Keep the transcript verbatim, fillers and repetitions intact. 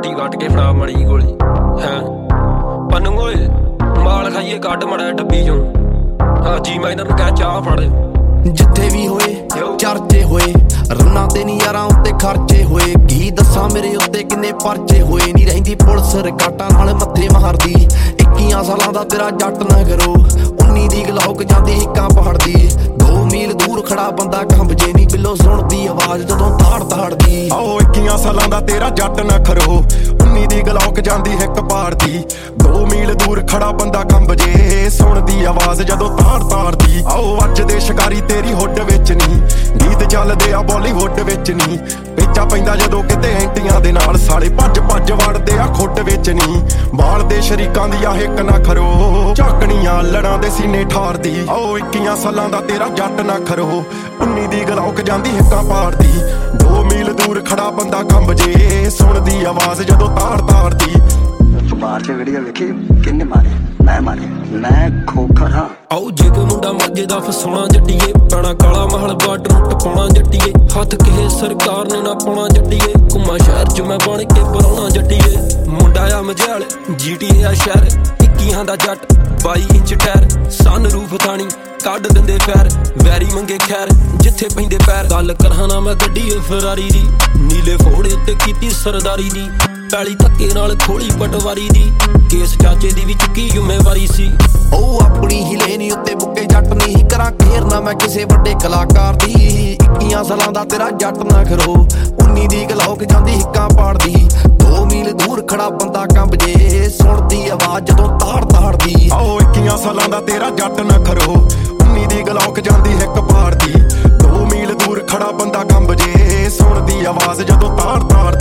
ਰੋਟੀ ਕੱਟ ਕੇ ਫੜਾ ਮੜੀ ਗੋਲੀ ਹੈ ਪੰਨੂ ਓਏ ਮਾਲ ਖਾਈਏ ਕੱਢ ਮੜਾ ਡੱਬੀ ਚੋਂ ਆ ਜੀ ਮਾਈਨਰ ਨੂੰ ਕਹਿ ਚਾਹ ਫੜ ਜਿੱਥੇ ਵੀ ਹੋਏ ਚਰਚੇ ਹੋਏ ਰੰਨਾਂ ਤੇ ਨੀ ਯਾਰਾਂ ਉੱਤੇ ਖਰਚੇ ਹੋਏ ਕੀ ਦੱਸਾਂ ਮੇਰੇ ਉੱਤੇ ਕਿੰਨੇ ਪਰਚੇ ਹੋਏ ਨੀ ਰਹਿੰਦੀ ਪੁਲਿਸ ਰਿਕਾਟਾਂ ਨਾਲ ਮੱਥੇ ਮਾਰਦੀ ਇੱਕੀਆਂ ਸਾਲਾਂ ਦਾ ਤੇਰਾ ਜੱਟ ਨਾ ਕਰੋ ਉੱਨੀ ਦੀ ਗਲੌਕ ਜਾਂਦੀ ਹਿੱਕਾਂ ਪਹਾੜਦੀ ਦੋ ਮੀਲ ਦੂਰ ਖੜਾ ਬੰਦਾ ਕੰਬ ਜੇ ਨੀ ਬਿੱਲੋ ਸੁਣਦੀ ਆਵਾਜ਼ ਜਦੋਂ ਤਾੜ ਤਾੜਦੀ ਆਓ ਇੱਕੀਆਂ ਸਾਲਾਂ ਦਾ ਤੇਰਾ ਜੱਟ ਨਾ ਖਰੋ ਉੱਨੀ ਦੀ ਗਲੌਕ ਜਾਂਦੀ ਹਿੱਕ ਪਾੜਦੀ ਦੋ ਮੀਲ ਦੂਰ ਖੜਾ ਬੰਦਾ ਕੰਬ ਜੇ ਸੁਣਦੀ ਆਵਾਜ਼ ਜਦੋਂ ਤਾੜ ਤਾੜਦੀ ਆਓ ਅੱਜ ਦੇ ਸ਼ਿਕਾਰੀ ਤੇਰੀ ਹੁੱਡ ਵਿੱਚ ਨੀ ਗੀਤ ਚੱਲਦੇ ਆ ਬਾਲੀਵੁੱਡ ਵਿੱਚ ਨੀ ਪੇਚਾ ਪੈਂਦਾ ਜਦੋਂ ਕਿਤੇ ਐਂਟੀਆਂ ਦੇ ਨਾਲ ਸਾਲੇ ਭੱਜ ਭੱਜ ਵੜਦੇ ਆ ਖੁੱਡ ਵਿੱਚ ਨੀ ਬਾਲ ਦੇ ਸ਼ਰੀਕਾਂ ਦੀ ਆ ਹਿੱਕ ਨਾ ਖਰੋ ਝਾਕਣੀਆਂ ਲੜਾਂ ਦੇ ਸੀਨੇ ਠਾਰਦੀ ਆਓ ਇੱਕੀਆਂ ਸਾਲਾਂ ਦਾ ਤੇਰਾ ਜੱਟ ਨਾ ਖਰੋ ਉੱਨੀ ਦੀ ਗਲੌਕ ਜਾਂਦੀ ਹਿੱਕਾਂ ਪਾੜਦੀ ਦੋ ਮੀਲ ਦੂਰ ਖੜਾ ਬੰਦਾ ਕੰਬ ਜੇ ਸੁਣਦੀ ਆਵਾਜ਼ ਜਦੋਂ ਤਾੜ ਤਾੜਦੀ ਬਾਹਰ ਤੇ ਵੀਡੀਓ ਵੇਖੀ ਕਿੰਨੇ ਮਾਰੇ ਮੈਂ ਮਾਰੇ ਮੈਂ ਖੋਖਰ ਹਾਂ ਆਓ ਜੇ ਕੋਈ ਮੁੰਡਾ ਮੱਜੇ ਦਾ ਫਸਾਉਣਾ ਜੱਟੀਏ ਪੈਣਾ ਕਾਲਾ ਮਹਲ ਬਾਰਡਰ ਟਪਾਉਣਾ ਜੱਟੀਏ ਹੱਥ ਕਿਸੇ ਸਰਕਾਰ ਨੇ ਨਾ ਪਾਉਣਾ ਜੱਟੀਏ ਘੁੰਮਾ ਸ਼ਹਿਰ ਚ ਮੈਂ ਬਣ ਕੇ ਬਰਾਉਣਾ ਜੱਟੀਏ ਮੁੰਡਾ ਆ ਮਝੈਲ ਜੀਟੀਏ ਆ ਸ਼ਹਿਰ ਇੱਕੀਆਂ ਦਾ ਜੱਟ ਬਾਈ ਇੰਚ ਟਾਇਰ ਸਨ ਰੂਫ ਥਾਣੀ ਕੱਢ ਦਿੰਦੇ ਫੈਰ ਵੈਰੀ ਮੰਗੇ ਖੈਰ ਜਿੱਥੇ ਪੈਂਦੇ ਪੈਰ ਗੱਲ ਕਰਾਂ ਨਾ ਮੈਂ ਗੱਡੀ ਫਰਾਰੀ ਦੀ ਨੀਲੇ ਫੋੜੇ ਉੱਤੇ ਕੀਤੀ ਸਰਦਾਰੀ ਦੀ ਪੈਲੀ ਧੱਕੇ ਨਾਲ ਖੋਲੀ ਪਟਵਾਰੀ ਦੀ ਕੇਸ ਚਾਚੇ ਦੀ ਵੀ ਚੁੱਕੀ ਜ਼ਿੰਮੇਵਾਰੀ ਸੀ ਉਹ ਆਪਣੀ ਹੀ ਲੈਣੀ ਉੱਤੇ ਬੁੱਕੇ ਜੱਟ ਨਹੀਂ ਕਰਾਂ ਘੇਰਨਾ ਮੈਂ ਕਿਸੇ ਵੱਡੇ ਕਲਾਕਾਰ ਦੀ ਇੱਕੀਆਂ ਸਾਲਾਂ ਦਾ ਤੇਰਾ ਜੱਟ ਨਾ ਖਰੋ ਉੱਨੀ ਦੀ ਗਲੌਕ ਜਾਂਦੀ ਹਿੱਕਾਂ ਪਾੜਦੀ ਦੋ ਮੀਲ ਦੂਰ ਖੜਾ ਬੰਦਾ ਕੰਬ ਜੇ ਸੁਣਦੀ ਆਵਾਜ਼ ਜਦੋਂ ਤਾੜ ਤਾੜਦੀ ਆਓ ਇੱਕੀਆਂ ਸਾਲਾਂ ਦਾ ਤੇਰਾ ਜੱਟ ਨਾ ਖਰੋ ਉੱਨੀ ਦੀ ਗਲੌਕ ਜਾਂਦੀ ਹਿੱਕ ਪਾੜਦੀ ਦੋ ਮੀਲ ਦੂਰ ਖੜਾ ਬੰਦਾ ਕੰਬ ਜੇ ਸੁਣਦੀ ਆਵਾਜ਼ ਜਦੋਂ ਤਾੜ ਤਾੜ